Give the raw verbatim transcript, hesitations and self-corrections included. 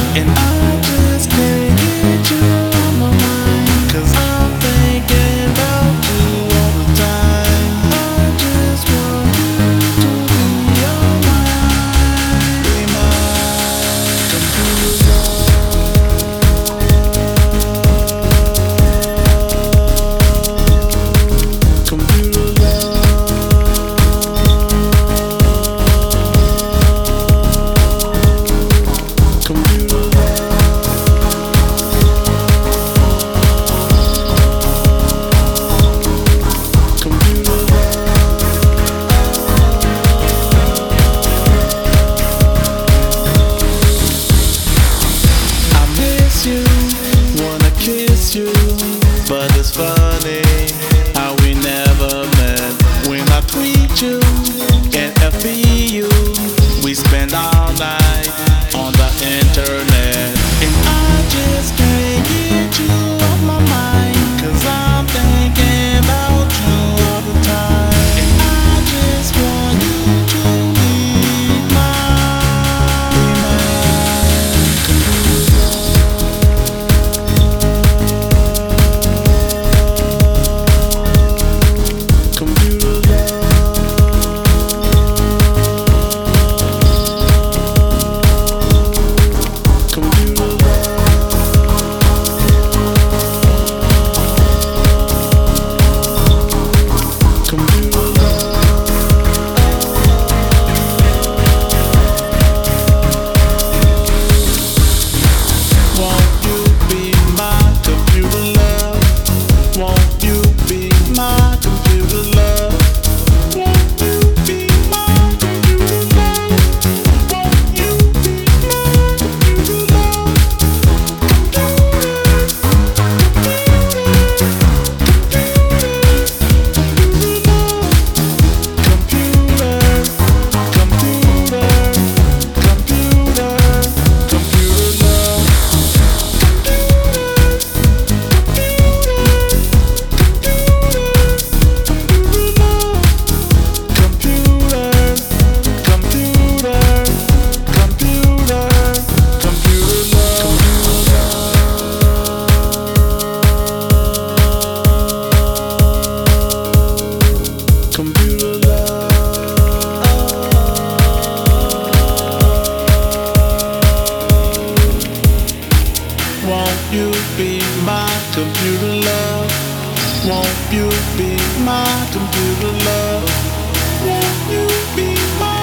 And I just can't get you on my mind, 'cause I'm thinking about you all the time. I just want you to be all mine, be mine. Computer love, computer love, computer you, wanna kiss you, but it's funny how we never met. When I tweet you and F B you, we spend all night on the internet. And I just can't get you off my mind, 'cause I'm thinking about you all the time. And I just want you to be mine, be mine. Computer Won't you be my computer love? Won't you be my computer love? Won't you be my